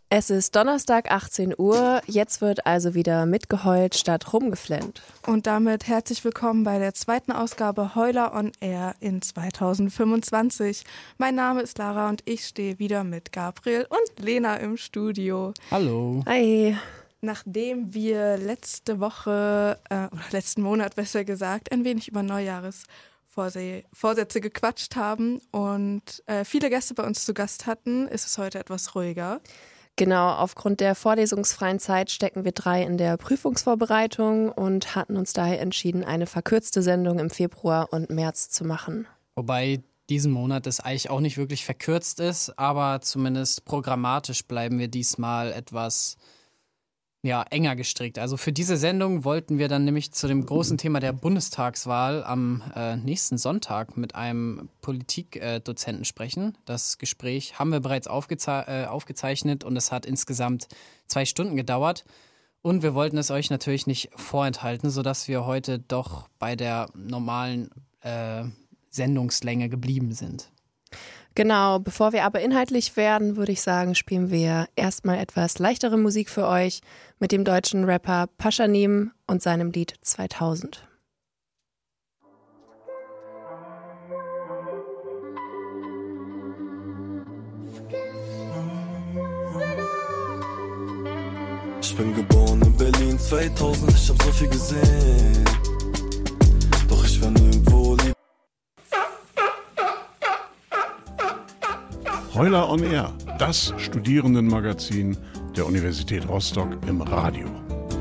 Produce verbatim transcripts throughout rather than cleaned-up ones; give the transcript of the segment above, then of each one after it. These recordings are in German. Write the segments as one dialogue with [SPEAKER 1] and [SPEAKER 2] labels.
[SPEAKER 1] Es ist Donnerstag, achtzehn Uhr. Jetzt wird also wieder mitgeheult statt rumgeflennt.
[SPEAKER 2] Und damit herzlich willkommen bei der zweiten Ausgabe Heuler on Air in zweitausendfünfundzwanzig. Mein Name ist Lara und ich stehe wieder mit Gabriel und Lena im Studio.
[SPEAKER 3] Hallo.
[SPEAKER 1] Hi.
[SPEAKER 2] Nachdem wir letzte Woche, äh, oder letzten Monat besser gesagt, ein wenig über Neujahresvorsätze gequatscht haben und äh, viele Gäste bei uns zu Gast hatten, ist es heute etwas ruhiger.
[SPEAKER 1] Genau, aufgrund der vorlesungsfreien Zeit stecken wir drei in der Prüfungsvorbereitung und hatten uns daher entschieden, eine verkürzte Sendung im Februar und März zu machen.
[SPEAKER 3] Wobei diesen Monat es eigentlich auch nicht wirklich verkürzt ist, aber zumindest programmatisch bleiben wir diesmal etwas ja, enger gestrickt. Also für diese Sendung wollten wir dann nämlich zu dem großen Thema der Bundestagswahl am äh, nächsten Sonntag mit einem Politikdozenten äh, sprechen. Das Gespräch haben wir bereits aufgeze- äh, aufgezeichnet und es hat insgesamt zwei Stunden gedauert. Und wir wollten es euch natürlich nicht vorenthalten, sodass wir heute doch bei der normalen äh, Sendungslänge geblieben sind.
[SPEAKER 1] Genau, bevor wir aber inhaltlich werden, würde ich sagen, spielen wir erstmal etwas leichtere Musik für euch mit dem deutschen Rapper Pashanim und seinem Lied zweitausend.
[SPEAKER 4] Ich bin geboren in Berlin zweitausend, ich hab so viel gesehen, doch ich war nirgendwo lieb.
[SPEAKER 5] Heuler on Air, das Studierendenmagazin der Universität Rostock im Radio.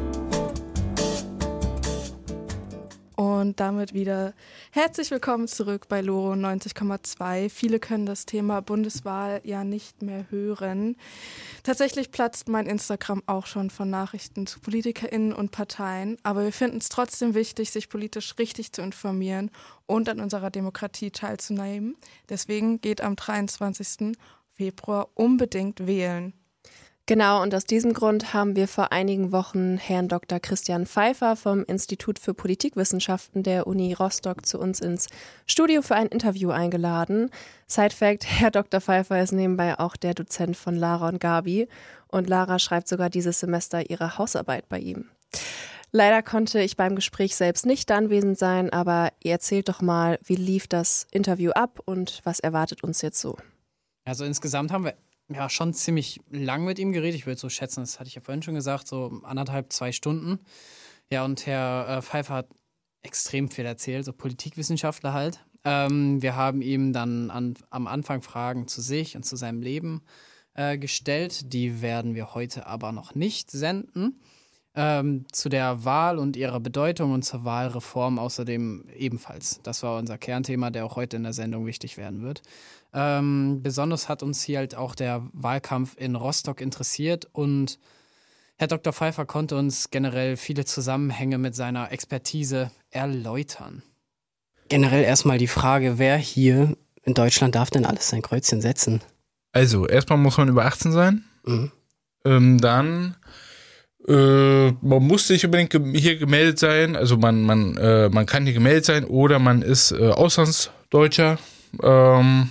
[SPEAKER 2] Und damit wieder herzlich willkommen zurück bei Loro neunzig Komma zwei. Viele können das Thema Bundeswahl ja nicht mehr hören. Tatsächlich platzt mein Instagram auch schon von Nachrichten zu PolitikerInnen und Parteien. Aber wir finden es trotzdem wichtig, sich politisch richtig zu informieren und an unserer Demokratie teilzunehmen. Deswegen geht am dreiundzwanzigsten Februar unbedingt wählen.
[SPEAKER 1] Genau, und aus diesem Grund haben wir vor einigen Wochen Herrn Doktor Christian Pfeiffer vom Institut für Politikwissenschaften der Uni Rostock zu uns ins Studio für ein Interview eingeladen. Side Fact, Herr Doktor Pfeiffer ist nebenbei auch der Dozent von Lara und Gabi und Lara schreibt sogar dieses Semester ihre Hausarbeit bei ihm. Leider konnte ich beim Gespräch selbst nicht anwesend sein, aber ihr erzählt doch mal, wie lief das Interview ab und was erwartet uns jetzt so?
[SPEAKER 3] Also insgesamt haben wir ja schon ziemlich lang mit ihm geredet. Ich würde so schätzen, das hatte ich ja vorhin schon gesagt, so anderthalb, zwei Stunden. Ja, und Herr äh, Pfeiffer hat extrem viel erzählt, so Politikwissenschaftler halt. Ähm, wir haben ihm dann an, am Anfang Fragen zu sich und zu seinem Leben äh, gestellt. Die werden wir heute aber noch nicht senden. Ähm, zu der Wahl und ihrer Bedeutung und zur Wahlreform außerdem ebenfalls. Das war unser Kernthema, der auch heute in der Sendung wichtig werden wird. Ähm, besonders hat uns hier halt auch der Wahlkampf in Rostock interessiert und Herr Doktor Pfeiffer konnte uns generell viele Zusammenhänge mit seiner Expertise erläutern.
[SPEAKER 6] Generell erstmal die Frage, wer hier in Deutschland darf denn alles sein Kreuzchen setzen?
[SPEAKER 7] Also, erstmal muss man über achtzehn sein.
[SPEAKER 6] Mhm.
[SPEAKER 7] Ähm, dann äh, man muss nicht unbedingt ge- hier gemeldet sein. Also man, man, äh, man kann hier gemeldet sein oder man ist äh, Auslandsdeutscher. Ähm,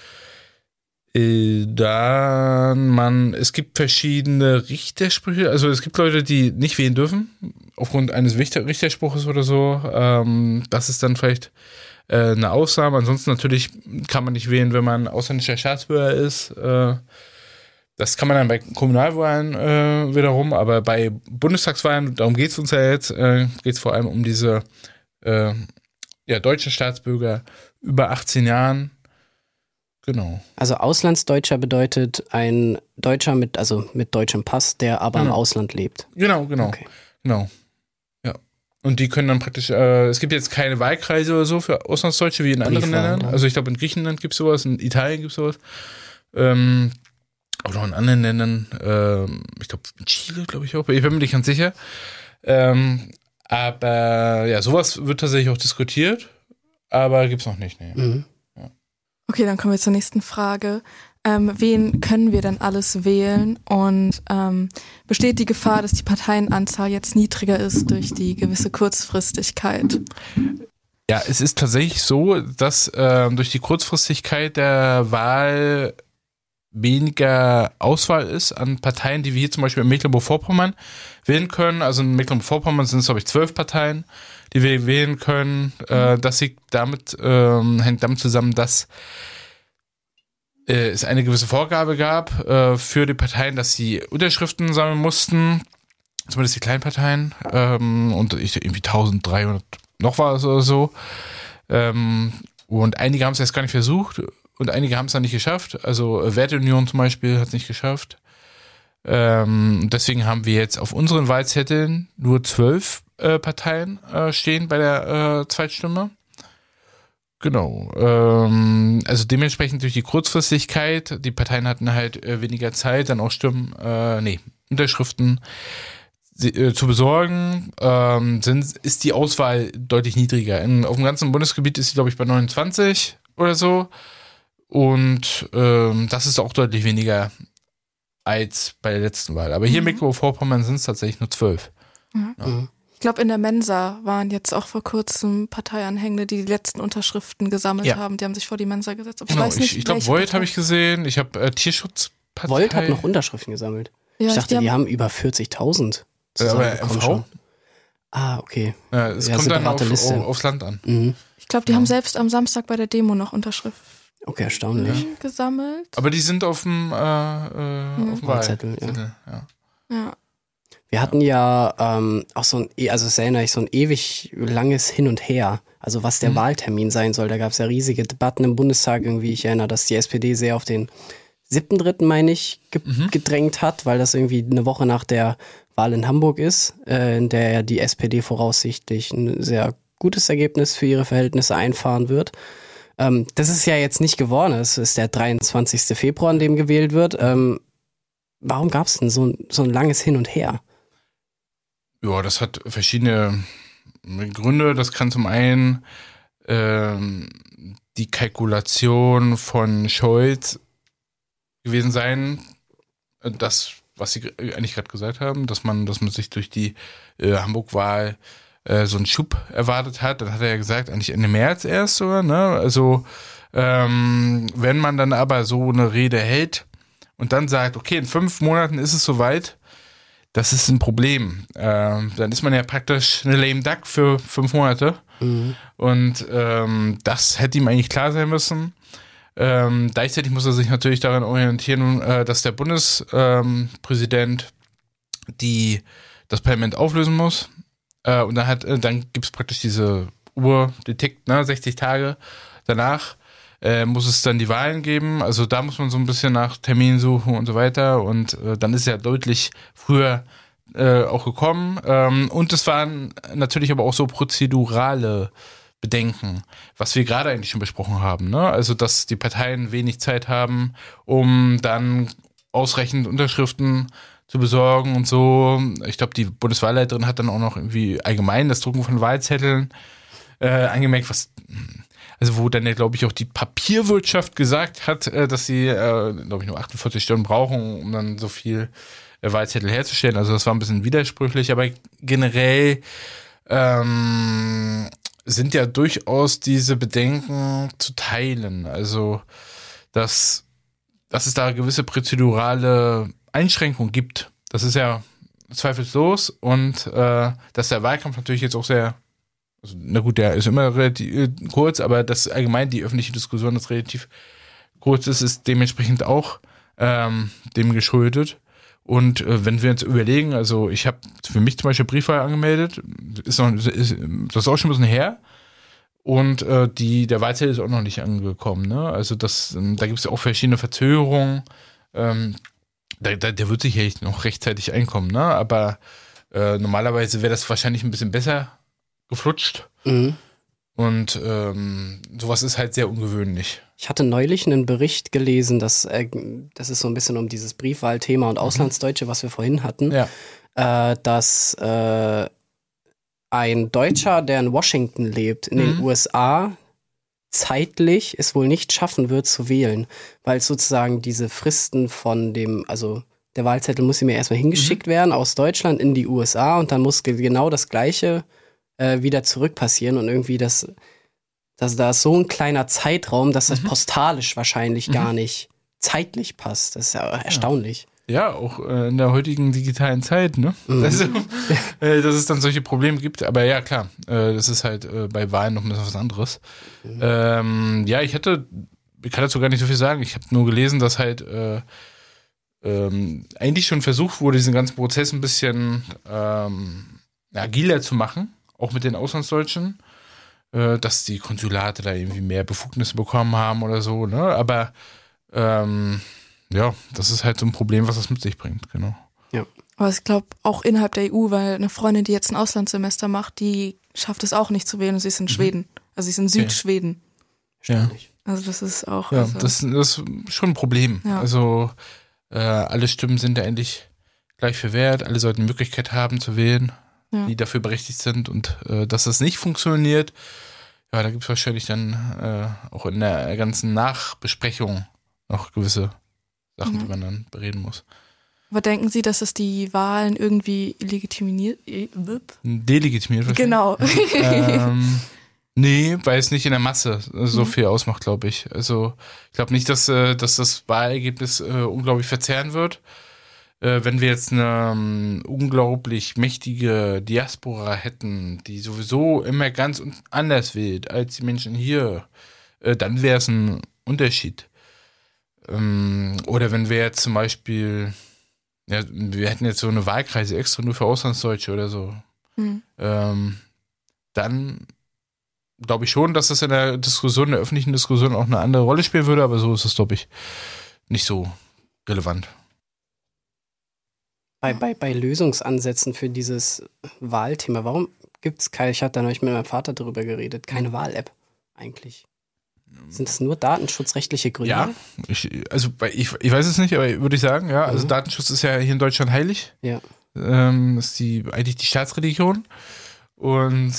[SPEAKER 7] äh, dann man, es gibt verschiedene Richtersprüche. Also es gibt Leute, die nicht wählen dürfen aufgrund eines Richter- Richterspruches oder so. Ähm, das ist dann vielleicht äh, eine Ausnahme. Ansonsten natürlich kann man nicht wählen, wenn man ausländischer Staatsbürger ist. Äh, Das kann man dann bei Kommunalwahlen äh, wiederum, aber bei Bundestagswahlen, darum geht es uns ja jetzt, äh, geht es vor allem um diese äh, ja, deutschen Staatsbürger über achtzehn Jahren. Genau.
[SPEAKER 6] Also Auslandsdeutscher bedeutet ein Deutscher mit, also mit deutschem Pass, der aber
[SPEAKER 7] Genau.
[SPEAKER 6] im Ausland lebt.
[SPEAKER 7] Genau, genau.
[SPEAKER 6] Okay.
[SPEAKER 7] Genau. Ja. Und die können dann praktisch, äh, es gibt jetzt keine Wahlkreise oder so für Auslandsdeutsche wie in anderen
[SPEAKER 6] Briefwahl,
[SPEAKER 7] Ländern.
[SPEAKER 6] ja.
[SPEAKER 7] Also ich glaube in Griechenland gibt es sowas, in Italien gibt es sowas. Ähm, Oder auch in anderen Ländern, ähm, ich glaube in Chile, glaube ich auch, ich bin mir nicht ganz sicher. Ähm, aber ja, sowas wird tatsächlich auch diskutiert, aber gibt's noch nicht. Nee.
[SPEAKER 6] Mhm.
[SPEAKER 2] Okay, dann kommen wir zur nächsten Frage. Ähm, wen können wir denn alles wählen? Und ähm, besteht die Gefahr, dass die Parteienanzahl jetzt niedriger ist durch die gewisse Kurzfristigkeit?
[SPEAKER 7] Ja, es ist tatsächlich so, dass ähm, durch die Kurzfristigkeit der Wahl weniger Auswahl ist an Parteien, die wir hier zum Beispiel in Mecklenburg-Vorpommern wählen können. Also in Mecklenburg-Vorpommern sind es, glaube ich, zwölf Parteien, die wir wählen können. Mhm. Äh, das liegt damit, ähm, hängt damit zusammen, dass äh, es eine gewisse Vorgabe gab äh, für die Parteien, dass sie Unterschriften sammeln mussten, zumindest die kleinen Parteien, ähm, und ich, irgendwie dreizehnhundert noch was oder so. Ähm, und einige haben es erst gar nicht versucht. Und einige haben es dann nicht geschafft. Also Werteunion zum Beispiel hat es nicht geschafft. Ähm, deswegen haben wir jetzt auf unseren Wahlzetteln nur zwölf äh, Parteien äh, stehen bei der äh, Zweitstimme. Genau. Ähm, also dementsprechend durch die Kurzfristigkeit, die Parteien hatten halt äh, weniger Zeit, dann auch Stimmen, äh, nee, Unterschriften äh, zu besorgen, ähm, sind, ist die Auswahl deutlich niedriger. In, auf dem ganzen Bundesgebiet ist sie, glaube ich, bei neunundzwanzig oder so. Und ähm, das ist auch deutlich weniger als bei der letzten Wahl. Aber hier mhm. in Mecklenburg-Vorpommern sind es tatsächlich nur zwölf.
[SPEAKER 2] Mhm. Ja. Ich glaube, in der Mensa waren jetzt auch vor kurzem Parteianhängende, die die letzten Unterschriften gesammelt ja. haben. Die haben sich vor die Mensa gesetzt. Aber
[SPEAKER 7] genau,
[SPEAKER 2] ich weiß nicht,
[SPEAKER 7] ich, ich glaube, Volt habe ich gesehen. Ich habe äh, Tierschutzpartei.
[SPEAKER 6] Volt hat noch Unterschriften gesammelt. Ja, ich dachte, die haben, die haben über vierzigtausend
[SPEAKER 7] zusammenbekommen. Aber schon.
[SPEAKER 6] Ah, okay.
[SPEAKER 7] Ja, es ja, kommt dann auf, auf, aufs Land an.
[SPEAKER 6] Mhm.
[SPEAKER 2] Ich glaube, die ja. haben selbst am Samstag bei der Demo noch Unterschriften
[SPEAKER 6] Okay, erstaunlich.
[SPEAKER 2] gesammelt.
[SPEAKER 7] Aber die sind auf dem, äh, äh,
[SPEAKER 6] mhm.
[SPEAKER 7] auf dem
[SPEAKER 6] Wahlzettel. Ja.
[SPEAKER 2] Ja. ja.
[SPEAKER 6] Wir hatten ja ähm, auch so ein, also es erinnere ich, so ein ewig langes Hin und Her. Also was der mhm. Wahltermin sein soll. Da gab es ja riesige Debatten im Bundestag irgendwie. Ich erinnere, dass die S P D sehr auf den siebten dritten meine ich, ge- mhm. gedrängt hat, weil das irgendwie eine Woche nach der Wahl in Hamburg ist, äh, in der ja die S P D voraussichtlich ein sehr gutes Ergebnis für ihre Verhältnisse einfahren wird. Ähm, das ist ja jetzt nicht geworden. Es ist der dreiundzwanzigsten Februar, an dem gewählt wird. Ähm, warum gab es denn so, so ein langes Hin und Her?
[SPEAKER 7] Ja, das hat verschiedene Gründe. Das kann zum einen ähm, die Kalkulation von Scholz gewesen sein, das, was Sie eigentlich gerade gesagt haben, dass man, dass man sich durch die äh, Hamburg-Wahl äh, so einen Schub erwartet hat. Dann hat er ja gesagt, eigentlich Ende März erst sogar, ne? Also ähm, wenn man dann aber so eine Rede hält und dann sagt, okay, in fünf Monaten ist es soweit, das ist ein Problem. Ähm, dann ist man ja praktisch eine lame duck für fünf Monate. Mhm. Und ähm, das hätte ihm eigentlich klar sein müssen. Ähm, gleichzeitig muss er sich natürlich daran orientieren, äh, dass der Bundespräsident ähm, die das Parlament auflösen muss. Äh, und dann hat, äh, dann gibt es praktisch diese Uhr, die tickt, ne, sechzig Tage danach äh, muss es dann die Wahlen geben. Also da muss man so ein bisschen nach Terminen suchen und so weiter. Und äh, dann ist er deutlich früher äh, auch gekommen. Ähm, und es waren natürlich aber auch so prozedurale Bedenken, was wir gerade eigentlich schon besprochen haben, ne? Also, dass die Parteien wenig Zeit haben, um dann ausreichend Unterschriften zu besorgen und so. Ich glaube, die Bundeswahlleiterin hat dann auch noch irgendwie allgemein das Drucken von Wahlzetteln äh, angemerkt, was, also wo dann ja, glaube ich, auch die Papierwirtschaft gesagt hat, äh, dass sie, äh, glaube ich, nur achtundvierzig Stunden brauchen, um dann so viel äh, Wahlzettel herzustellen. Also das war ein bisschen widersprüchlich, aber generell ähm, sind ja durchaus diese Bedenken zu teilen. Also, dass, dass es da gewisse prozedurale Einschränkungen gibt. Das ist ja zweifellos. Und äh, dass der Wahlkampf natürlich jetzt auch sehr, also, na gut, der ist immer relativ kurz, aber dass allgemein die öffentliche Diskussion das relativ kurz ist, ist dementsprechend auch ähm, dem geschuldet. Und äh, wenn wir jetzt überlegen, also ich habe für mich zum Beispiel Briefwahl angemeldet, ist noch, ist, das ist auch schon ein bisschen her. Und äh, die, der Wahlzettel ist auch noch nicht angekommen. Ne? Also das, da gibt es ja auch verschiedene Verzögerungen. Ähm, da, da, der wird sicherlich noch rechtzeitig einkommen. Ne? Aber äh, normalerweise wäre das wahrscheinlich ein bisschen besser geflutscht. Mhm. Und ähm, sowas ist halt sehr ungewöhnlich.
[SPEAKER 6] Ich hatte neulich einen Bericht gelesen, dass äh, das ist so ein bisschen um dieses Briefwahlthema und Auslandsdeutsche, was wir vorhin hatten,
[SPEAKER 7] ja.
[SPEAKER 6] äh, dass äh, ein Deutscher, der in Washington lebt, in mhm. den U S A, zeitlich es wohl nicht schaffen wird zu wählen, weil sozusagen diese Fristen von dem, also der Wahlzettel muss ihm ja erstmal hingeschickt mhm. werden aus Deutschland in die U S A und dann muss genau das Gleiche äh, wieder zurück passieren und irgendwie das, das da ist so ein kleiner Zeitraum, dass das mhm. postalisch wahrscheinlich mhm. gar nicht zeitlich passt. Das ist ja erstaunlich.
[SPEAKER 7] Ja, auch äh, in der heutigen digitalen Zeit, ne? Mhm. Also, äh, dass es dann solche Probleme gibt. Aber ja, klar, äh, das ist halt äh, bei Wahlen noch ein bisschen was anderes. Mhm. Ähm, ja, ich hätte, ich kann dazu gar nicht so viel sagen. Ich habe nur gelesen, dass halt äh, ähm, eigentlich schon versucht wurde, diesen ganzen Prozess ein bisschen ähm, agiler zu machen, auch mit den Auslandsdeutschen, äh, dass die Konsulate da irgendwie mehr Befugnisse bekommen haben oder so, ne? Aber ähm, ja, das ist halt so ein Problem, was das mit sich bringt, genau.
[SPEAKER 2] Ja. Aber ich glaube auch innerhalb der E U, weil eine Freundin, die jetzt ein Auslandssemester macht, die schafft es auch nicht zu wählen und sie ist in mhm. Schweden. Also sie ist in Südschweden.
[SPEAKER 7] Ja.
[SPEAKER 2] Also das ist auch...
[SPEAKER 7] Ja,
[SPEAKER 2] also
[SPEAKER 7] das, das ist schon ein Problem. Ja. Also äh, alle Stimmen sind da endlich gleich viel wert. Alle sollten die Möglichkeit haben zu wählen, ja. die dafür berechtigt sind. Und äh, dass das nicht funktioniert, ja, da gibt es wahrscheinlich dann äh, auch in der ganzen Nachbesprechung noch gewisse Sachen, mhm. die man dann bereden muss.
[SPEAKER 2] Aber denken Sie, dass es die Wahlen irgendwie legitimiert?
[SPEAKER 7] Delegitimiert wahrscheinlich.
[SPEAKER 2] Genau.
[SPEAKER 7] ähm, nee, weil es nicht in der Masse so mhm. viel ausmacht, glaube ich. Also ich glaube nicht, dass, äh, dass das Wahlergebnis äh, unglaublich verzerren wird. Äh, wenn wir jetzt eine um, unglaublich mächtige Diaspora hätten, die sowieso immer ganz anders wählt als die Menschen hier, äh, dann wäre es ein Unterschied. Oder wenn wir jetzt zum Beispiel, ja, wir hätten jetzt so eine Wahlkreise extra nur für Auslandsdeutsche oder so, mhm. ähm, dann glaube ich schon, dass das in der Diskussion, in der öffentlichen Diskussion auch eine andere Rolle spielen würde, aber so ist es, glaube ich, nicht so relevant.
[SPEAKER 6] Bei, bei, bei Lösungsansätzen für dieses Wahlthema, warum gibt es keine, ich hatte da neulich mit meinem Vater darüber geredet, keine Wahl-App eigentlich? Sind das nur datenschutzrechtliche Gründe?
[SPEAKER 7] Ja, ich, also ich, ich weiß es nicht, aber würde ich sagen, ja, also mhm. Datenschutz ist ja hier in Deutschland heilig.
[SPEAKER 6] Ja.
[SPEAKER 7] Ähm, ist die, eigentlich die Staatsreligion. Und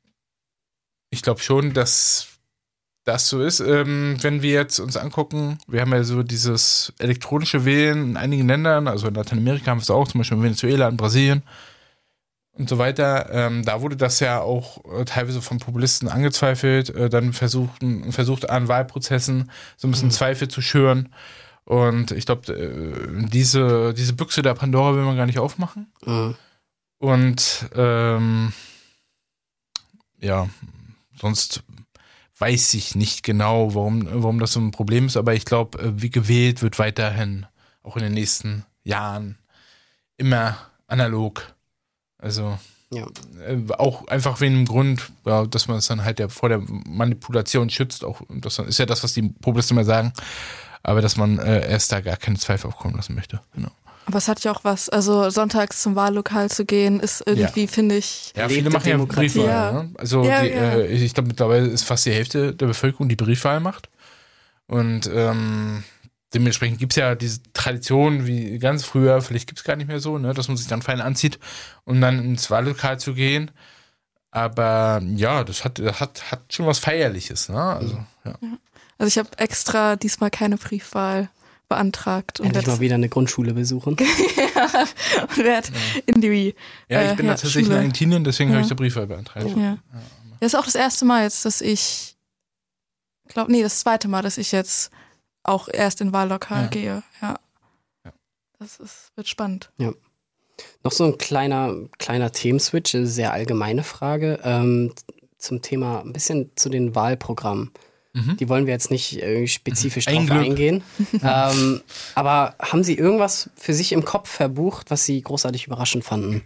[SPEAKER 7] ich glaube schon, dass das so ist. Ähm, wenn wir jetzt uns angucken, wir haben ja so dieses elektronische Wählen in einigen Ländern, also in Lateinamerika haben wir es auch, zum Beispiel in Venezuela, in Brasilien und so weiter. Ähm, da wurde das ja auch äh, teilweise von Populisten angezweifelt, äh, dann versuchten, versucht an Wahlprozessen so ein bisschen mhm. Zweifel zu schüren. Und ich glaube, äh, diese, diese Büchse der Pandora will man gar nicht aufmachen. Mhm. Und ähm, ja, sonst weiß ich nicht genau, warum, warum das so ein Problem ist, aber ich glaube, wie gewählt wird weiterhin auch in den nächsten Jahren immer analog. Also ja. äh, auch einfach wegen dem Grund, ja, dass man es dann halt ja vor der Manipulation schützt. Auch das ist ja das, was die Populisten immer sagen, aber dass man äh, erst da gar keine Zweifel aufkommen lassen möchte. Genau.
[SPEAKER 2] Aber es hat ja auch was, also sonntags zum Wahllokal zu gehen, ist irgendwie, ja. finde ich...
[SPEAKER 7] Ja, viele machen ja Briefwahl. Ja. Ne? Also ja, die, ja. Äh, ich glaube, mittlerweile ist fast die Hälfte der Bevölkerung, die Briefwahl macht. Und ähm, dementsprechend gibt es ja diese Tradition wie ganz früher, vielleicht gibt es gar nicht mehr so, ne, dass man sich dann fein anzieht, um dann ins Wahllokal zu gehen. Aber ja, das hat, das hat, hat schon was Feierliches. Ne? Also, ja.
[SPEAKER 2] Ja. Also ich habe extra diesmal keine Briefwahl beantragt. Und
[SPEAKER 6] endlich mal wieder eine Grundschule besuchen.
[SPEAKER 2] ja, und werde ja. in die
[SPEAKER 7] Ja, ich bin äh, ja, tatsächlich Schule. in Argentinien, deswegen ja. habe ich die Briefwahl beantragt.
[SPEAKER 2] Ja. Ja. Das ist auch das erste Mal jetzt, dass ich, glaube, nee, das zweite Mal, dass ich jetzt auch erst in Wahllokal ja. gehe. Ja. ja. Das ist, wird spannend.
[SPEAKER 6] Ja. Noch so ein kleiner, kleiner Themenswitch, eine sehr allgemeine Frage ähm, zum Thema, ein bisschen zu den Wahlprogrammen. Mhm. Die wollen wir jetzt nicht irgendwie spezifisch mhm. drauf eingehen. ähm, aber haben Sie irgendwas für sich im Kopf verbucht, was Sie großartig überraschend fanden?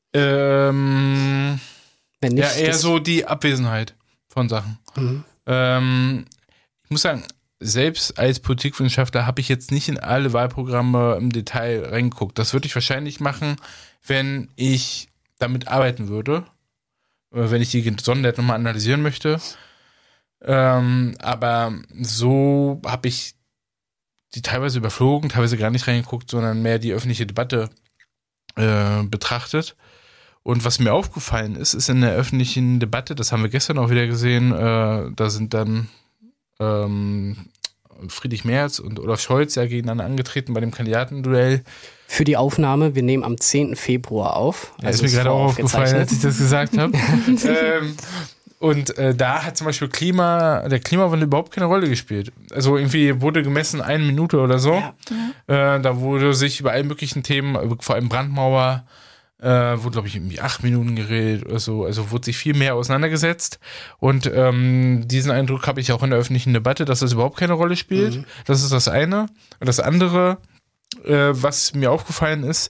[SPEAKER 7] Ähm,
[SPEAKER 6] Wenn nicht,
[SPEAKER 7] ja, eher so die Abwesenheit von Sachen. Mhm. Ähm, ich muss sagen, selbst als Politikwissenschaftler habe ich jetzt nicht in alle Wahlprogramme im Detail reingeguckt. Das würde ich wahrscheinlich machen, wenn ich damit arbeiten würde. Oder wenn ich die gesondert nochmal analysieren möchte. Ähm, aber so habe ich die teilweise überflogen, teilweise gar nicht reingeguckt, sondern mehr die öffentliche Debatte äh, betrachtet. Und was mir aufgefallen ist, ist in der öffentlichen Debatte, das haben wir gestern auch wieder gesehen, äh, da sind dann ähm, Friedrich Merz und Olaf Scholz ja gegeneinander angetreten bei dem Kandidatenduell.
[SPEAKER 6] Für die Aufnahme, wir nehmen am zehnten Februar auf.
[SPEAKER 7] Also ja, ist mir gerade auch aufgefallen, als ich das gesagt habe. ähm, Und äh, da hat zum Beispiel Klima, der Klimawandel überhaupt keine Rolle gespielt. Also irgendwie wurde gemessen eine Minute oder so.
[SPEAKER 6] Ja.
[SPEAKER 7] Äh, da wurde sich über alle möglichen Themen, vor allem Brandmauer, äh, wurde, glaube ich, irgendwie acht Minuten geredet oder so. Also wurde sich viel mehr auseinandergesetzt. Und ähm, diesen Eindruck habe ich auch in der öffentlichen Debatte, dass das überhaupt keine Rolle spielt. Mhm. Das ist das eine. Und das andere, äh, was mir aufgefallen ist,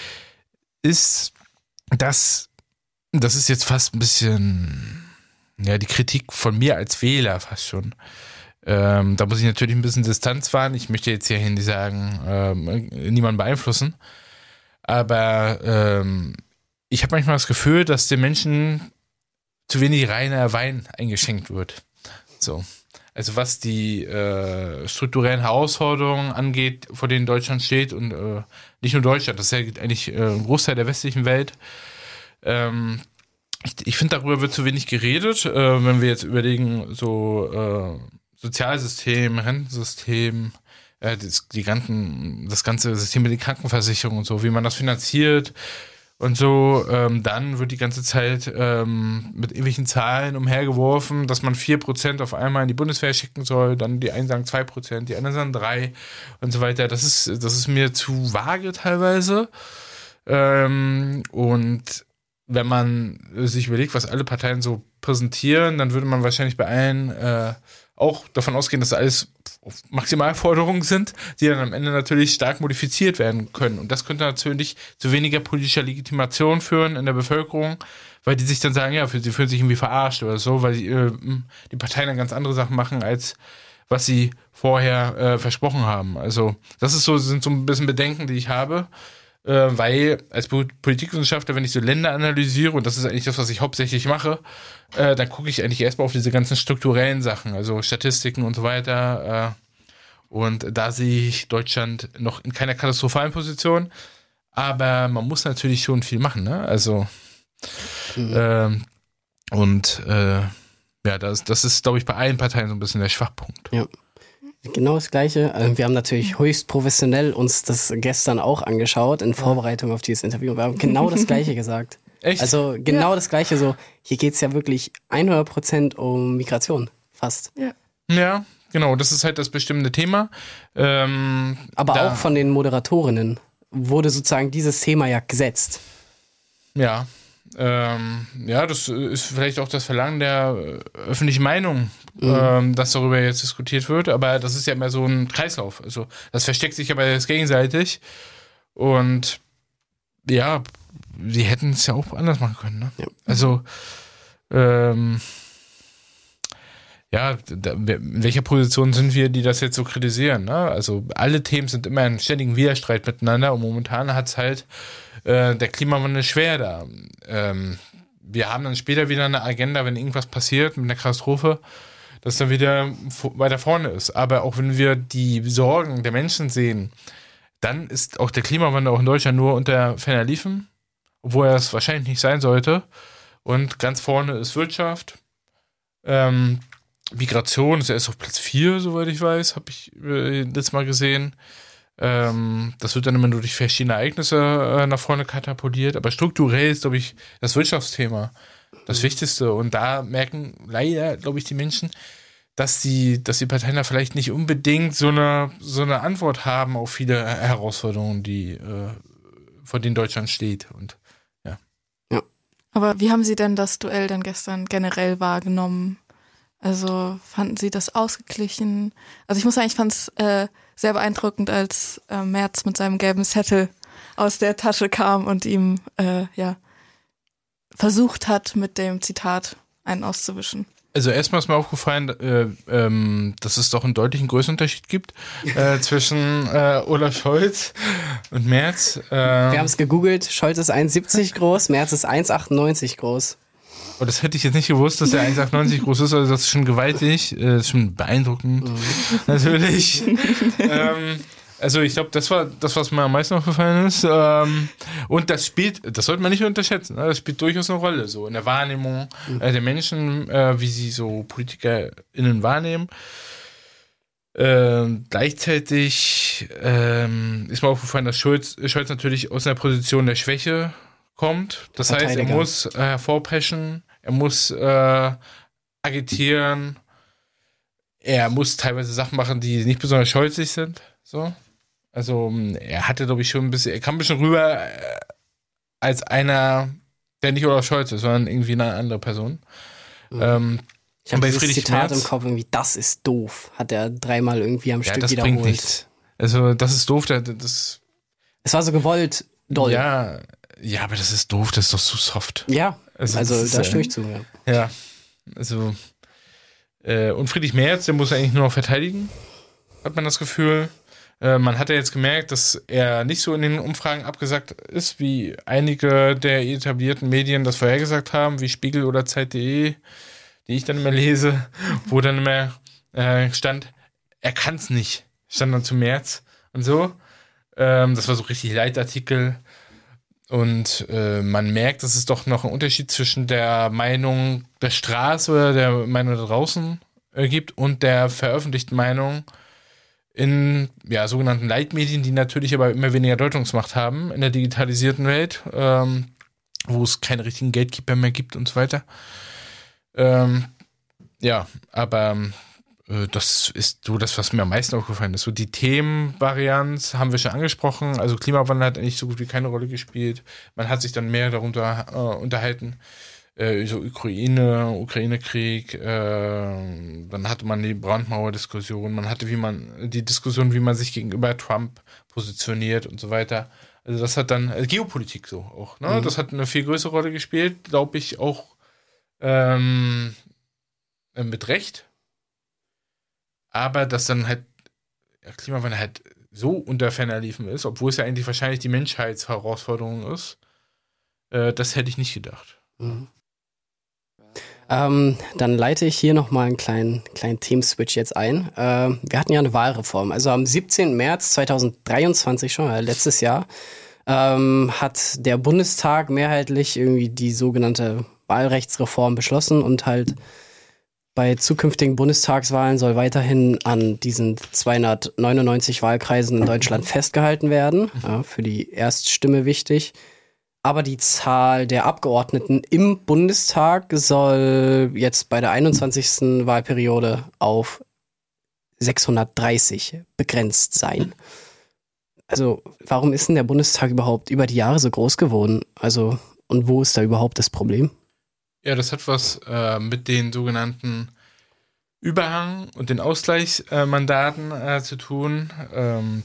[SPEAKER 7] ist, dass das ist jetzt fast ein bisschen... Ja, die Kritik von mir als Wähler fast schon. Ähm, da muss ich natürlich ein bisschen Distanz wahren. Ich möchte jetzt hier nicht sagen, ähm, niemanden beeinflussen. Aber ähm, ich habe manchmal das Gefühl, dass den Menschen zu wenig reiner Wein eingeschenkt wird. So. Also was die äh, strukturellen Herausforderungen angeht, vor denen Deutschland steht und äh, nicht nur Deutschland, das ist ja eigentlich äh, ein Großteil der westlichen Welt. Ähm, Ich, ich finde, darüber wird zu wenig geredet, äh, wenn wir jetzt überlegen, so äh, Sozialsystem, Rentensystem, äh, das, die ganzen, das ganze System mit den Krankenversicherungen und so, wie man das finanziert und so, ähm, dann wird die ganze Zeit ähm, mit irgendwelchen Zahlen umhergeworfen, dass man vier Prozent auf einmal in die Bundeswehr schicken soll, dann die einen sagen zwei Prozent, die anderen sagen drei und so weiter. Das ist, das ist mir zu vage teilweise. Ähm, und wenn man sich überlegt, was alle Parteien so präsentieren, dann würde man wahrscheinlich bei allen äh, auch davon ausgehen, dass alles Maximalforderungen sind, die dann am Ende natürlich stark modifiziert werden können. Und das könnte natürlich zu weniger politischer Legitimation führen in der Bevölkerung, weil die sich dann sagen, ja, sie fühlen sich irgendwie verarscht oder so, weil die, äh, die Parteien dann ganz andere Sachen machen, als was sie vorher äh, versprochen haben. Also das ist so, sind so ein bisschen Bedenken, die ich habe. Weil als Politikwissenschaftler, wenn ich so Länder analysiere, und das ist eigentlich das, was ich hauptsächlich mache, äh, dann gucke ich eigentlich erstmal auf diese ganzen strukturellen Sachen, also Statistiken und so weiter. Äh, und da sehe ich Deutschland noch in keiner katastrophalen Position, aber man muss natürlich schon viel machen, ne? Also mhm. äh, und äh, ja, das, das ist, glaube ich, bei allen Parteien so ein bisschen der Schwachpunkt.
[SPEAKER 6] Ja. Genau das Gleiche. Wir haben natürlich höchst professionell uns das gestern auch angeschaut in Vorbereitung auf dieses Interview. Wir haben genau das Gleiche gesagt.
[SPEAKER 7] Echt?
[SPEAKER 6] Also genau
[SPEAKER 2] ja.
[SPEAKER 6] das Gleiche. So, hier geht es ja wirklich hundert Prozent um Migration. Fast.
[SPEAKER 2] Ja.
[SPEAKER 7] Ja, genau. Das ist halt das bestimmte Thema. Ähm,
[SPEAKER 6] Aber
[SPEAKER 7] da,
[SPEAKER 6] auch von den Moderatorinnen wurde sozusagen dieses Thema ja gesetzt.
[SPEAKER 7] Ja. Ähm, ja, das ist vielleicht auch das Verlangen der äh, öffentlichen Meinung, mhm. ähm, dass darüber jetzt diskutiert wird, aber das ist ja immer so ein Kreislauf. Also das versteckt sich aber jetzt gegenseitig und ja, die hätten es ja auch anders machen können. Ne?
[SPEAKER 6] Ja.
[SPEAKER 7] Also ähm, ja, da, in welcher Position sind wir, die das jetzt so kritisieren? Ne? Also alle Themen sind immer in ständigen Widerstreit miteinander und momentan hat es halt äh, der Klimawandel schwer da. Ähm, wir haben dann später wieder eine Agenda, wenn irgendwas passiert mit einer Katastrophe, dass dann wieder weiter vorne ist. Aber auch wenn wir die Sorgen der Menschen sehen, dann ist auch der Klimawandel auch in Deutschland nur unter ferner Liefen, obwohl er es wahrscheinlich nicht sein sollte. Und ganz vorne ist Wirtschaft. Ähm, Migration ist erst auf Platz vier, soweit ich weiß, habe ich äh, letztes Mal gesehen. Ähm, das wird dann immer nur durch verschiedene Ereignisse äh, nach vorne katapultiert. Aber strukturell ist, glaube ich, das Wirtschaftsthema das Wichtigste. Und da merken leider, glaube ich, die Menschen, dass die, dass die Parteien da vielleicht nicht unbedingt so eine, so eine Antwort haben auf viele Herausforderungen, die äh, vor denen Deutschland steht. Und ja.
[SPEAKER 2] ja. Aber wie haben Sie denn das Duell dann gestern generell wahrgenommen? Also fanden Sie das ausgeglichen? Also ich muss sagen, ich fand es äh, sehr beeindruckend, als äh, Merz mit seinem gelben Zettel aus der Tasche kam und ihm äh, ja versucht hat, mit dem Zitat einen auszuwischen.
[SPEAKER 7] Also erstmal ist mir aufgefallen, äh, ähm, dass es doch einen deutlichen Größenunterschied gibt äh, zwischen äh, Olaf Scholz und Merz. Äh,
[SPEAKER 6] Wir haben es gegoogelt, Scholz ist eins Komma siebzig groß, Merz ist eins Komma achtundneunzig groß.
[SPEAKER 7] Oh, das hätte ich jetzt nicht gewusst, dass er eins Komma achtundneunzig groß ist, also das ist schon gewaltig, äh, das ist schon beeindruckend, mhm. natürlich. ähm, also ich glaube, das war das, was mir am meisten aufgefallen ist. Ähm, und das spielt, das sollte man nicht unterschätzen, ne? Das spielt durchaus eine Rolle, so in der Wahrnehmung mhm. äh, der Menschen, äh, wie sie so PolitikerInnen wahrnehmen. Ähm, gleichzeitig ähm, ist mir aufgefallen, dass Scholz, Scholz natürlich aus einer Position der Schwäche kommt. Das heißt, er muss äh, hervorpreschen, er muss äh, agitieren. Er muss teilweise Sachen machen, die nicht besonders scheußlich sind. So. Also er hatte, glaube ich, schon ein bisschen, er kam ein bisschen rüber äh, als einer, der nicht Olaf Scholz ist, sondern irgendwie eine andere Person. Mhm. Ähm,
[SPEAKER 6] ich habe dieses Zitat Merz, im Kopf, irgendwie, das ist doof, hat er dreimal irgendwie am
[SPEAKER 7] ja,
[SPEAKER 6] Stück
[SPEAKER 7] das
[SPEAKER 6] wiederholt.
[SPEAKER 7] Bringt nichts. Also das ist doof, das, das
[SPEAKER 6] es war so gewollt doll.
[SPEAKER 7] Ja, ja, aber das ist doof, das ist doch zu soft.
[SPEAKER 6] Ja, also, also
[SPEAKER 7] ist,
[SPEAKER 6] da
[SPEAKER 7] äh,
[SPEAKER 6] stimme ich zu. Ja,
[SPEAKER 7] ja also äh, und Friedrich Merz, der muss eigentlich nur noch verteidigen, hat man das Gefühl. Äh, man hat ja jetzt gemerkt, dass er nicht so in den Umfragen abgesagt ist, wie einige der etablierten Medien das vorhergesagt haben, wie Spiegel oder Zeit punkt de, die ich dann immer lese, wo dann immer äh, stand, er kann es nicht, stand dann zu Merz und so. Ähm, das war so richtig Leitartikel. Und äh, man merkt, dass es doch noch einen Unterschied zwischen der Meinung der Straße oder der Meinung da draußen äh, gibt und der veröffentlichten Meinung in ja, sogenannten Leitmedien, die natürlich aber immer weniger Deutungsmacht haben in der digitalisierten Welt, ähm, wo es keine richtigen Gatekeeper mehr gibt und so weiter. Ähm, ja, aber äh, das ist so das, was mir am meisten aufgefallen ist. So die Themenvarianz haben wir schon angesprochen. Also Klimawandel hat eigentlich so gut wie keine Rolle gespielt. Man hat sich dann mehr darunter äh, unterhalten. Äh, so Ukraine, Ukraine-Krieg, äh, dann hatte man die Brandmauer-Diskussion, man hatte wie man die Diskussion, wie man sich gegenüber Trump positioniert und so weiter. Also das hat dann, also Geopolitik so auch, ne? Mhm. Das hat eine viel größere Rolle gespielt, glaube ich auch ähm, mit Recht. Aber dass dann halt ja, Klimawandel halt so unter ferner Liefen ist, obwohl es ja eigentlich wahrscheinlich die Menschheitsherausforderung ist, äh, das hätte ich nicht gedacht.
[SPEAKER 6] Mhm. Ähm, dann leite ich hier nochmal einen kleinen, kleinen Themenswitch jetzt ein. Ähm, wir hatten ja eine Wahlreform. Also am siebzehnten März zweitausenddreiundzwanzig schon, äh, letztes Jahr, ähm, hat der Bundestag mehrheitlich irgendwie die sogenannte Wahlrechtsreform beschlossen und halt bei zukünftigen Bundestagswahlen soll weiterhin an diesen zweihundertneunundneunzig Wahlkreisen in Deutschland festgehalten werden. Ja, für die Erststimme wichtig. Aber die Zahl der Abgeordneten im Bundestag soll jetzt bei der einundzwanzigsten Wahlperiode auf sechshundertdreißig begrenzt sein. Also warum ist denn der Bundestag überhaupt über die Jahre so groß geworden? Also und wo ist da überhaupt das Problem?
[SPEAKER 7] Ja, das hat was äh, mit den sogenannten Überhang- und den Ausgleichsmandaten äh, zu tun. Ähm,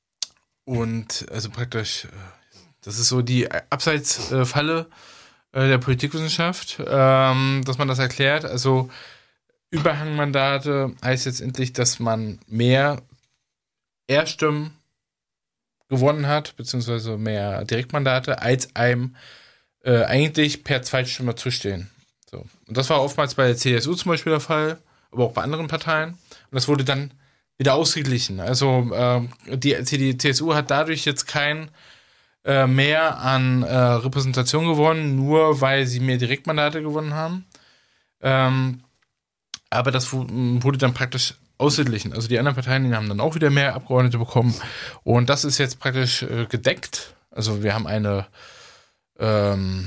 [SPEAKER 7] und also praktisch... Äh, Das ist so die Abseitsfalle äh, der Politikwissenschaft, ähm, dass man das erklärt. Also Überhangmandate heißt jetzt endlich, dass man mehr Erststimmen gewonnen hat, beziehungsweise mehr Direktmandate, als einem äh, eigentlich per Zweitstimme zustehen. So. Und das war oftmals bei der C S U zum Beispiel der Fall, aber auch bei anderen Parteien. Und das wurde dann wieder ausgeglichen. Also äh, die, die C S U hat dadurch jetzt kein mehr an äh, Repräsentation gewonnen, nur weil sie mehr Direktmandate gewonnen haben. Ähm, aber das w- wurde dann praktisch ausgeglichen. Also die anderen Parteien, die haben dann auch wieder mehr Abgeordnete bekommen. Und das ist jetzt praktisch äh, gedeckt. Also wir haben eine ähm,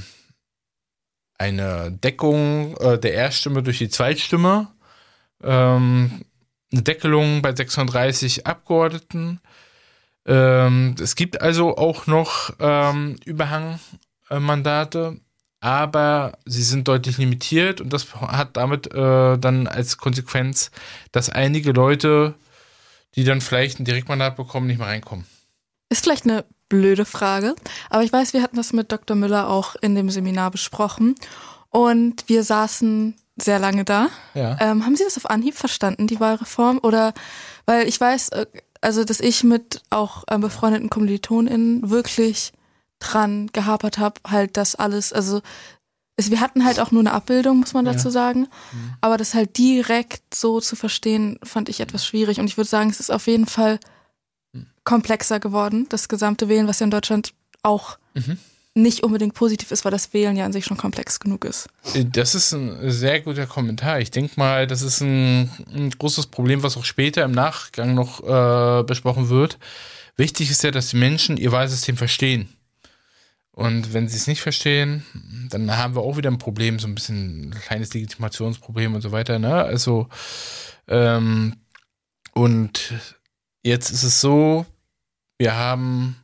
[SPEAKER 7] eine Deckung äh, der Erststimme durch die Zweitstimme. Ähm, eine Deckelung bei sechshundertdreißig Abgeordneten. Ähm, es gibt also auch noch ähm, Überhangmandate, aber sie sind deutlich limitiert und das hat damit äh, dann als Konsequenz, dass einige Leute, die dann vielleicht ein Direktmandat bekommen, nicht mehr reinkommen.
[SPEAKER 2] Ist vielleicht eine blöde Frage, aber ich weiß, wir hatten das mit Doktor Müller auch in dem Seminar besprochen und wir saßen sehr lange da.
[SPEAKER 7] Ja.
[SPEAKER 2] Ähm, haben Sie das auf Anhieb verstanden, die Wahlreform? Oder, weil ich weiß... Äh, Also, dass ich mit auch ähm, befreundeten KommilitonInnen wirklich dran gehapert habe, halt das alles, also es, wir hatten halt auch nur eine Abbildung, muss man dazu
[SPEAKER 7] ja.
[SPEAKER 2] sagen,
[SPEAKER 7] mhm.
[SPEAKER 2] aber das halt direkt so zu verstehen, fand ich etwas schwierig und ich würde sagen, es ist auf jeden Fall komplexer geworden, das gesamte Wählen, was ja in Deutschland auch mhm. nicht unbedingt positiv ist, weil das Wählen ja an sich schon komplex genug ist.
[SPEAKER 7] Das ist ein sehr guter Kommentar. Ich denke mal, das ist ein, ein großes Problem, was auch später im Nachgang noch äh, besprochen wird. Wichtig ist ja, dass die Menschen ihr Wahlsystem verstehen. Und wenn sie es nicht verstehen, dann haben wir auch wieder ein Problem, so ein bisschen ein kleines Legitimationsproblem und so weiter. Ne? Also, ähm, und jetzt ist es so, wir haben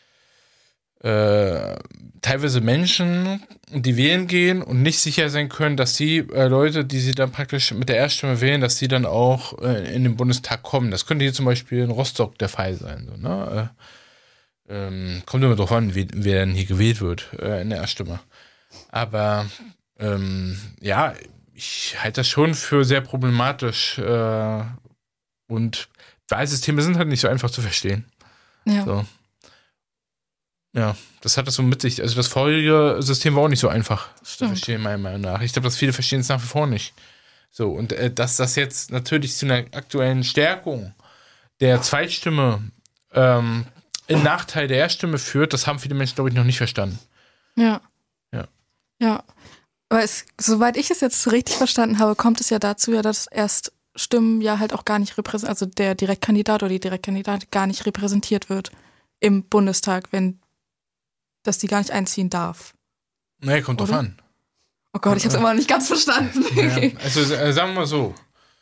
[SPEAKER 7] äh, teilweise Menschen, die wählen gehen und nicht sicher sein können, dass die äh, Leute, die sie dann praktisch mit der Erststimme wählen, dass die dann auch äh, in den Bundestag kommen. Das könnte hier zum Beispiel in Rostock der Fall sein. So, ne? äh, Ähm, kommt immer drauf an, wie, wer dann hier gewählt wird äh, in der Erststimme. Aber ähm, ja, ich halte das schon für sehr problematisch äh, und Wahlsysteme sind halt nicht so einfach zu verstehen.
[SPEAKER 2] Ja.
[SPEAKER 7] So. Ja, das hat das so mit sich. Also das vorherige System war auch nicht so einfach zu verstehen, meiner Meinung nach. Ich glaube, dass viele verstehen es nach wie vor nicht. So, und äh, dass das jetzt natürlich zu einer aktuellen Stärkung der Zweitstimme ähm, in Nachteil der Erststimme führt, das haben viele Menschen, glaube ich, noch nicht verstanden.
[SPEAKER 2] Ja.
[SPEAKER 7] Ja.
[SPEAKER 2] Ja. Aber es, soweit ich es jetzt richtig verstanden habe, kommt es ja dazu, ja, dass Erststimmen ja halt auch gar nicht repräsentiert, also der Direktkandidat oder die Direktkandidat gar nicht repräsentiert wird im Bundestag, wenn dass die gar nicht einziehen darf.
[SPEAKER 7] Naja, kommt drauf an.
[SPEAKER 2] Oh Gott, ich habe es immer noch nicht ganz verstanden.
[SPEAKER 7] Ja. Also äh, sagen wir mal so,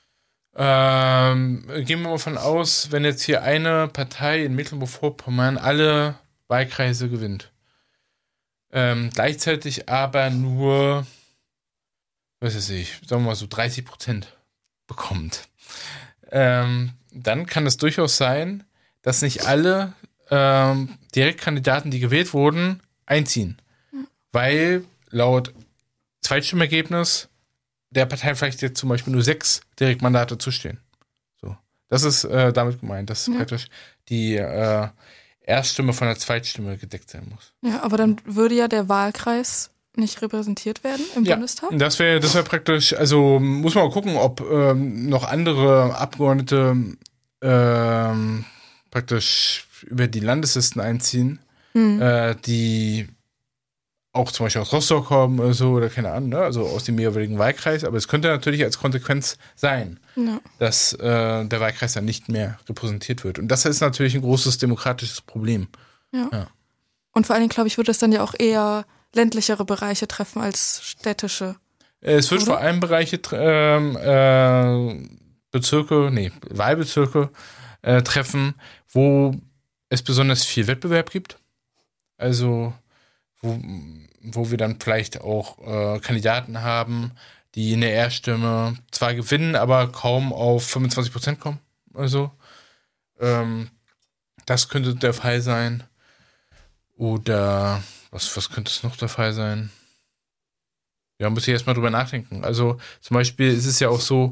[SPEAKER 7] Ähm, gehen wir mal von aus, wenn jetzt hier eine Partei in Mecklenburg-Vorpommern alle Wahlkreise gewinnt, ähm, gleichzeitig aber nur, was weiß ich, sagen wir mal so dreißig Prozent bekommt, ähm, dann kann es durchaus sein, dass nicht alle ähm, Direktkandidaten, die gewählt wurden, einziehen. Weil laut Zweitstimmergebnis der Partei vielleicht jetzt zum Beispiel nur sechs Direktmandate zustehen. So. Das ist äh, damit gemeint, dass
[SPEAKER 2] ja.
[SPEAKER 7] praktisch die äh, Erststimme von der Zweitstimme gedeckt sein muss.
[SPEAKER 2] Ja, aber dann würde ja der Wahlkreis nicht repräsentiert werden im
[SPEAKER 7] ja,
[SPEAKER 2] Bundestag?
[SPEAKER 7] Das wäre das wär praktisch, also muss man mal gucken, ob ähm, noch andere Abgeordnete ähm, praktisch über die Landeslisten einziehen,
[SPEAKER 2] hm.
[SPEAKER 7] äh, die auch zum Beispiel aus Rostock kommen oder so, oder keine Ahnung, ne? Also aus dem jeweiligen Wahlkreis. Aber es könnte natürlich als Konsequenz sein,
[SPEAKER 2] ja.
[SPEAKER 7] dass äh, der Wahlkreis dann nicht mehr repräsentiert wird. Und das ist natürlich ein großes demokratisches Problem.
[SPEAKER 2] Ja.
[SPEAKER 7] ja.
[SPEAKER 2] Und vor allen Dingen, glaube ich, wird das dann ja auch eher ländlichere Bereiche treffen als städtische.
[SPEAKER 7] Es wird
[SPEAKER 2] oder?
[SPEAKER 7] vor allem Bereiche, ähm, äh, Bezirke, nee, Wahlbezirke äh, treffen, wo es besonders viel Wettbewerb gibt. Also Wo, wo wir dann vielleicht auch äh, Kandidaten haben, die in der Erststimme zwar gewinnen, aber kaum auf fünfundzwanzig Prozent kommen. Also, ähm, das könnte der Fall sein. Oder, was, was könnte es noch der Fall sein? Ja, muss ich erstmal drüber nachdenken. Also, zum Beispiel ist es ja auch so,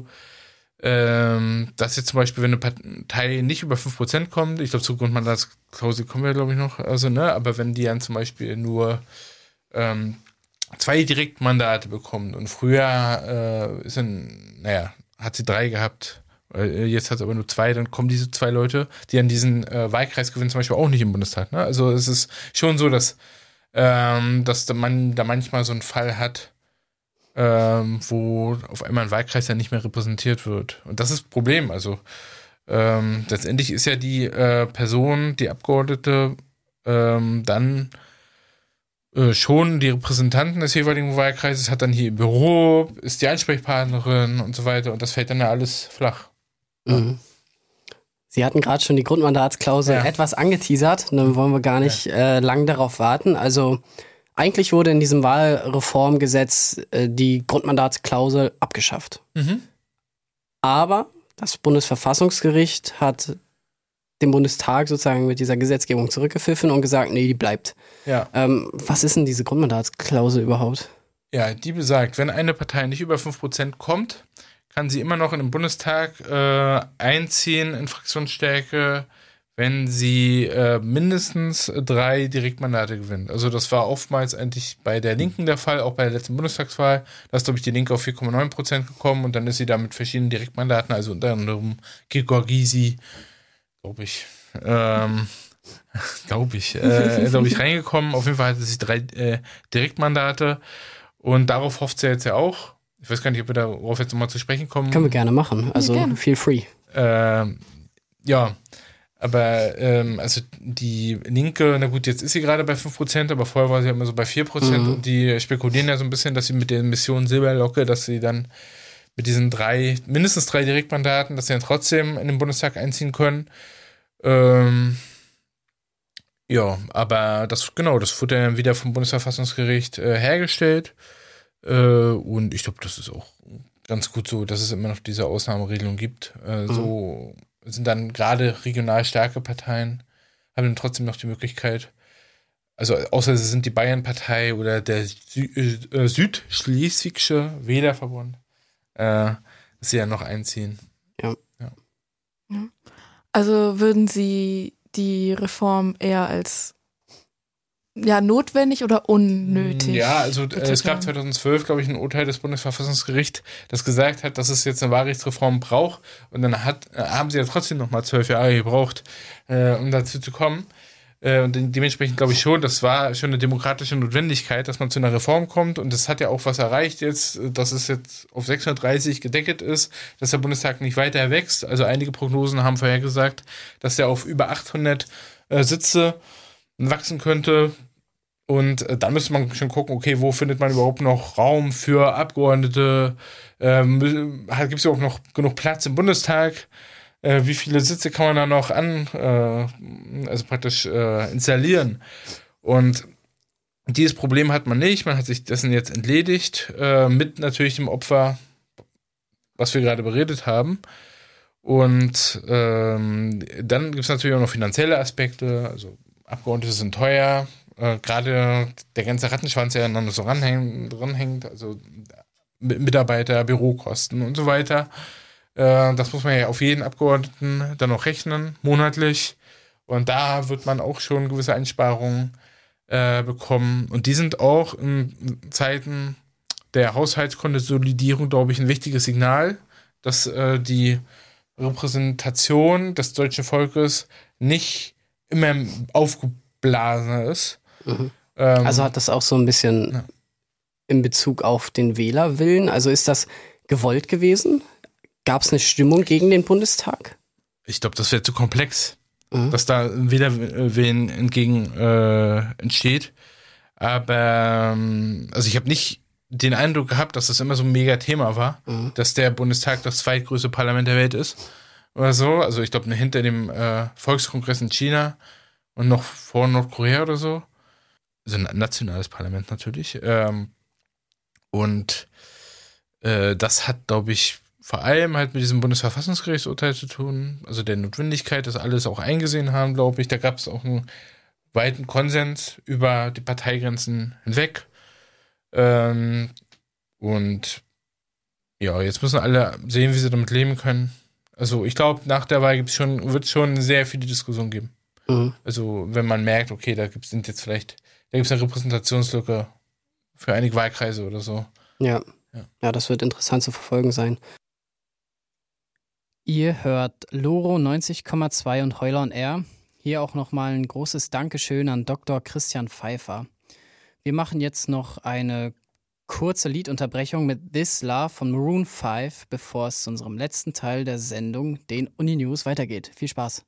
[SPEAKER 7] ähm, dass jetzt zum Beispiel, wenn eine Partei nicht über fünf Prozent kommt, ich glaube, zur Grundmandatsklausel kommen wir, glaube ich, noch, also, ne, aber wenn die dann zum Beispiel nur ähm, zwei Direktmandate bekommt und früher äh, ist dann, naja, hat sie drei gehabt, äh, jetzt hat sie aber nur zwei, dann kommen diese zwei Leute, die an diesen äh, Wahlkreis gewinnen, zum Beispiel auch nicht im Bundestag, ne? Also es ist schon so, dass, ähm, dass man da manchmal so einen Fall hat, Ähm, wo auf einmal ein Wahlkreis ja nicht mehr repräsentiert wird. Und das ist das Problem. Also ähm, letztendlich ist ja die äh, Person, die Abgeordnete, ähm, dann äh, schon die Repräsentanten des jeweiligen Wahlkreises, hat dann hier ihr Büro, ist die Ansprechpartnerin und so weiter. Und das fällt dann ja alles flach.
[SPEAKER 6] Mhm. Sie hatten gerade schon die Grundmandatsklausel
[SPEAKER 7] ja.
[SPEAKER 6] etwas angeteasert. Dann wollen wir gar nicht ja. äh, lang darauf warten. Also eigentlich wurde in diesem Wahlreformgesetz äh, die Grundmandatsklausel abgeschafft.
[SPEAKER 7] Mhm.
[SPEAKER 6] Aber das Bundesverfassungsgericht hat den Bundestag sozusagen mit dieser Gesetzgebung zurückgepfiffen und gesagt, nee, die bleibt.
[SPEAKER 7] Ja.
[SPEAKER 6] Ähm, was ist denn diese Grundmandatsklausel überhaupt?
[SPEAKER 7] Ja, die besagt, wenn eine Partei nicht über fünf Prozent kommt, kann sie immer noch in den Bundestag äh, einziehen in Fraktionsstärke, wenn sie äh, mindestens drei Direktmandate gewinnt. Also das war oftmals eigentlich bei der Linken der Fall, auch bei der letzten Bundestagswahl. Da ist, glaube ich, die Linke auf vier Komma neun Prozent gekommen und dann ist sie da mit verschiedenen Direktmandaten, also unter anderem Gregor Gysi, glaube ich, ähm, glaube ich, äh, glaube ich, reingekommen. Auf jeden Fall hatte sie drei äh, Direktmandate und darauf hofft sie jetzt ja auch. Ich weiß gar nicht, ob wir darauf jetzt nochmal zu sprechen kommen.
[SPEAKER 6] Können wir gerne machen, also
[SPEAKER 2] ja, gerne.
[SPEAKER 6] feel free.
[SPEAKER 7] Ähm, ja, Aber ähm, also die Linke, na gut, jetzt ist sie gerade bei fünf Prozent, aber vorher war sie immer so bei vier Prozent mhm. und die spekulieren ja so ein bisschen, dass sie mit der Mission Silberlocke, dass sie dann mit diesen drei, mindestens drei Direktmandaten, dass sie dann trotzdem in den Bundestag einziehen können. Ähm, ja, aber das, genau, das wurde dann wieder vom Bundesverfassungsgericht äh, hergestellt äh, und ich glaube, das ist auch ganz gut so, dass es immer noch diese Ausnahmeregelung gibt. Äh, mhm. So sind dann gerade regional starke Parteien, haben dann trotzdem noch die Möglichkeit, also außer sie sind die Bayern-Partei oder der Sü- äh, Südschleswigsche Wählerverbund, äh, dass sie ja noch einziehen.
[SPEAKER 6] Ja.
[SPEAKER 7] ja.
[SPEAKER 2] Also würden Sie die Reform eher als ja, notwendig oder unnötig?
[SPEAKER 7] Ja, also äh, es gab zweitausendzwölf, glaube ich, ein Urteil des Bundesverfassungsgerichts, das gesagt hat, dass es jetzt eine Wahlrechtsreform braucht und dann hat, äh, haben sie ja trotzdem nochmal zwölf Jahre gebraucht, äh, um dazu zu kommen. Äh, und dementsprechend glaube ich schon, das war schon eine demokratische Notwendigkeit, dass man zu einer Reform kommt und das hat ja auch was erreicht jetzt, dass es jetzt auf sechshundertdreißig gedeckelt ist, dass der Bundestag nicht weiter wächst. Also einige Prognosen haben vorher gesagt, dass der auf über achthundert äh, Sitze wachsen könnte. Und äh, dann müsste man schon gucken, okay, wo findet man überhaupt noch Raum für Abgeordnete? Ähm, gibt es überhaupt noch genug Platz im Bundestag? Äh, wie viele Sitze kann man da noch an, äh, also praktisch äh, installieren? Und dieses Problem hat man nicht. Man hat sich dessen jetzt entledigt, äh, mit natürlich dem Opfer, was wir gerade beredet haben. Und ähm, dann gibt es natürlich auch noch finanzielle Aspekte. Also Abgeordnete sind teuer. Äh, gerade der ganze Rattenschwanz, der dann so ranhängt, ranhängt, also Mitarbeiter, Bürokosten und so weiter. Äh, das muss man ja auf jeden Abgeordneten dann noch rechnen, monatlich. Und da wird man auch schon gewisse Einsparungen äh, bekommen. Und die sind auch in Zeiten der Haushaltskonsolidierung, glaube ich, ein wichtiges Signal, dass äh, die Repräsentation des deutschen Volkes nicht immer aufgeblasen ist.
[SPEAKER 6] Mhm. Ähm, also hat das auch so ein bisschen ja. in Bezug auf den Wählerwillen, also ist das gewollt gewesen? Gab es eine Stimmung gegen den Bundestag?
[SPEAKER 7] Ich glaube, das wäre zu komplex, mhm. dass da Wählerwillen entgegen äh, entsteht. Aber ähm, also ich habe nicht den Eindruck gehabt, dass das immer so ein mega Thema war, mhm. dass der Bundestag das zweitgrößte Parlament der Welt ist oder so. Also ich glaube, hinter dem äh, Volkskongress in China und noch vor Nordkorea oder so. Also ein nationales Parlament natürlich. Ähm, und äh, das hat, glaube ich, vor allem halt mit diesem Bundesverfassungsgerichtsurteil zu tun, also der Notwendigkeit, dass alles auch eingesehen haben, glaube ich. Da gab es auch einen weiten Konsens über die Parteigrenzen hinweg. Ähm, und ja, jetzt müssen alle sehen, wie sie damit leben können. Also ich glaube, nach der Wahl gibt's schon, wird es schon sehr viele Diskussionen geben. Mhm. Also wenn man merkt, okay, da gibt's sind jetzt vielleicht, da gibt es eine Repräsentationslücke für einige Wahlkreise oder so.
[SPEAKER 6] Ja. ja, ja, das wird interessant zu verfolgen sein.
[SPEAKER 3] Ihr hört Loro neunzig Komma zwei und Heuler on Air. Hier auch nochmal ein großes Dankeschön an Doktor Christian Pfeiffer. Wir machen jetzt noch eine kurze Liedunterbrechung mit This Love von Maroon five, bevor es zu unserem letzten Teil der Sendung, den Uni-News, weitergeht. Viel Spaß.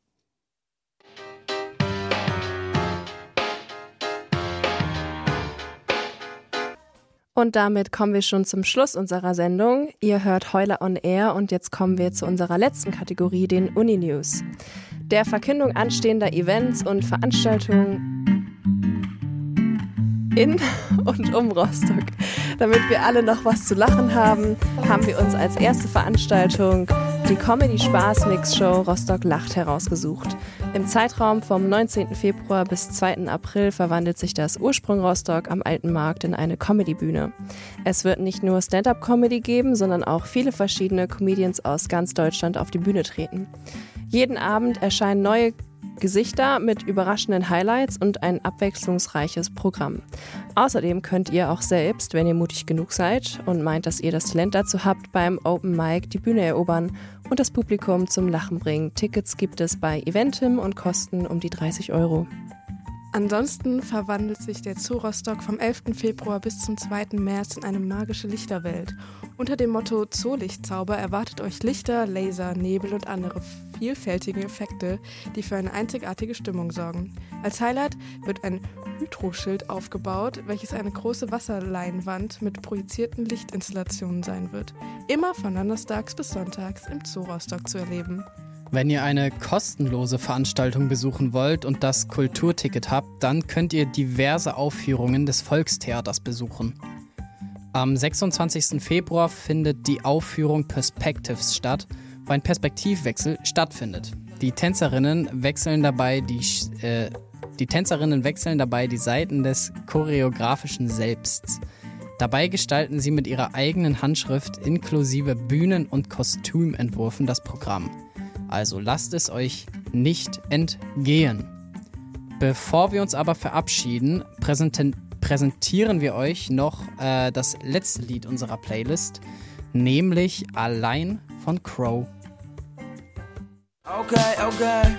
[SPEAKER 1] Und damit kommen wir schon zum Schluss unserer Sendung. Ihr hört Heuler on Air und jetzt kommen wir zu unserer letzten Kategorie, den Uni-News. Der Verkündung anstehender Events und Veranstaltungen in und um Rostock. Damit wir alle noch was zu lachen haben, haben wir uns als erste Veranstaltung die Comedy-Spaß-Mix-Show Rostock lacht herausgesucht. Im Zeitraum vom neunzehnten Februar bis zweiten April verwandelt sich das Ursprung Rostock am Alten Markt in eine Comedy-Bühne. Es wird nicht nur Stand-up-Comedy geben, sondern auch viele verschiedene Comedians aus ganz Deutschland auf die Bühne treten. Jeden Abend erscheinen neue Gesichter mit überraschenden Highlights und ein abwechslungsreiches Programm. Außerdem könnt ihr auch selbst, wenn ihr mutig genug seid und meint, dass ihr das Talent dazu habt, beim Open Mic die Bühne erobern und das Publikum zum Lachen bringen. Tickets gibt es bei Eventim und kosten um die dreißig Euro.
[SPEAKER 2] Ansonsten verwandelt sich der Zoo Rostock vom elften Februar bis zum zweiten März in eine magische Lichterwelt. Unter dem Motto Zoolichtzauber erwartet euch Lichter, Laser, Nebel und andere vielfältige Effekte, die für eine einzigartige Stimmung sorgen. Als Highlight wird ein Hydroschild aufgebaut, welches eine große Wasserleinwand mit projizierten Lichtinstallationen sein wird. Immer von donnerstags bis sonntags im Zoo Rostock zu erleben.
[SPEAKER 6] Wenn ihr eine kostenlose Veranstaltung besuchen wollt und das Kulturticket habt, dann könnt ihr diverse Aufführungen des Volkstheaters besuchen. Am sechsundzwanzigsten Februar findet die Aufführung Perspectives statt, wo ein Perspektivwechsel stattfindet. Die Tänzerinnen wechseln dabei die, äh, die Tänzerinnen wechseln dabei die Seiten des choreografischen Selbsts. Dabei gestalten sie mit ihrer eigenen Handschrift inklusive Bühnen- und Kostümentwürfen das Programm. Also lasst es euch nicht entgehen. Bevor wir uns aber verabschieden, präsenten- präsentieren wir euch noch äh, das letzte Lied unserer Playlist, nämlich Allein von Crow.
[SPEAKER 8] Okay, okay.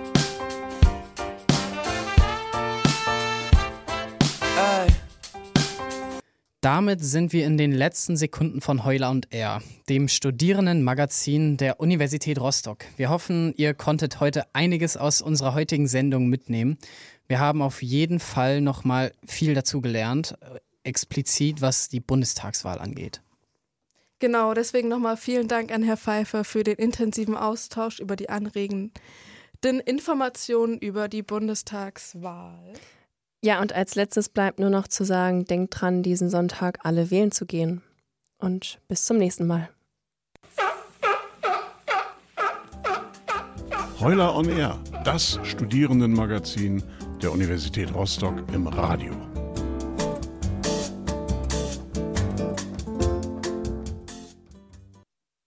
[SPEAKER 8] Ey.
[SPEAKER 6] Damit sind wir in den letzten Sekunden von Heuler und Er, dem Studierendenmagazin der Universität Rostock. Wir hoffen, ihr konntet heute einiges aus unserer heutigen Sendung mitnehmen. Wir haben auf jeden Fall nochmal viel dazu gelernt, explizit was die Bundestagswahl angeht.
[SPEAKER 2] Genau, deswegen nochmal vielen Dank an Herr Pfeiffer für den intensiven Austausch über die anregenden Informationen über die Bundestagswahl.
[SPEAKER 1] Ja, und als letztes bleibt nur noch zu sagen, denkt dran, diesen Sonntag alle wählen zu gehen. Und bis zum nächsten Mal.
[SPEAKER 5] Heuler on Air, das Studierendenmagazin der Universität Rostock im Radio.